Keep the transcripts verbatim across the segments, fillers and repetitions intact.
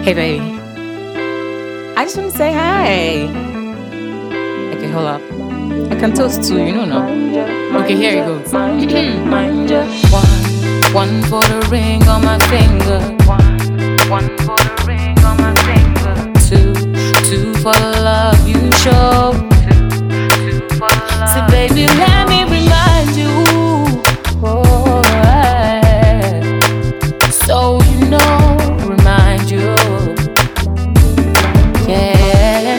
Hey, baby. I just want to say hi. Okay, hold up. I can toast too, you know now. Okay, here it goes. One, one for the ring on my finger. One, one for the ring on my finger. Two, two for the love you show. Two, two for the love. So baby, let me remind you. Oh, yeah. So you know, remind you. Yeah,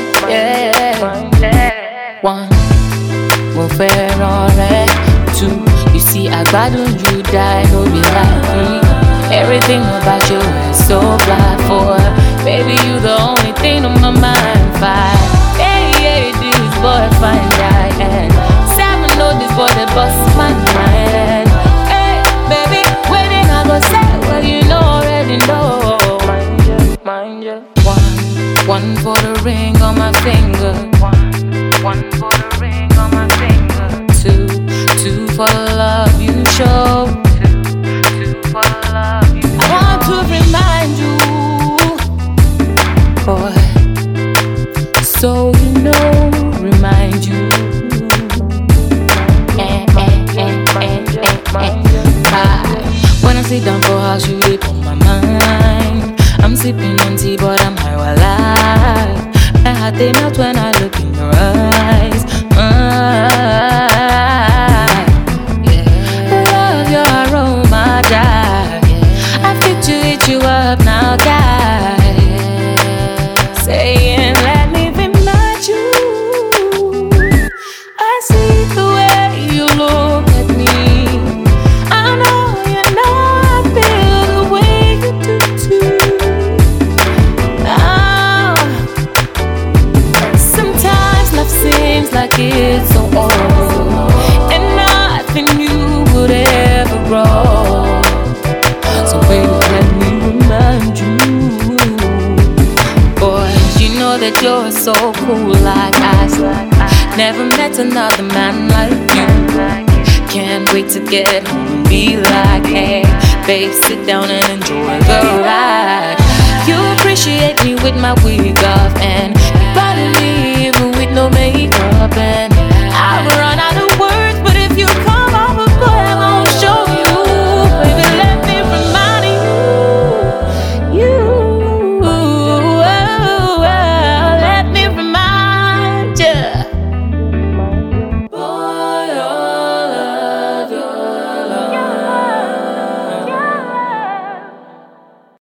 yeah. One, mo fẹ́ràn rẹ. Two, you see I gbádùn you die, no be like me. Everything about you is so fly. Four, baby you the only thing on my mind. Five, yeah, yeah, this boy fine guy. And seven, know this boy that busts my mind. Hey, baby, waiting I go say, well you know already know. Mind you, mind you. One, one for the ring on my finger. One, one for the ring on my finger. Two, two for the love you show. Two, two for the love you show. I want to remind you, boy, so you know, remind you. Eh, eh, eh, eh, eh, eh. Ah, when I sit down for house, you get on my mind. I'm sipping on tea, but I'm high while alive. My heart they melt when I look in your eyes. Uh, yeah. Love your aroma, die. Yeah. I fit to eat you up now, guy. Yeah. Saying, let me remind you. I see the way you look at me. I know you know I feel the way you do too. Seems like it's so old, and nothing new would ever grow. So baby, let me remind you, boy, you know that you're so cool like ice. Never met another man like you. Can't wait to get home and be like, hey, babe, sit down and enjoy the ride. You appreciate me with my wig off, and you bother me even with no makeup. And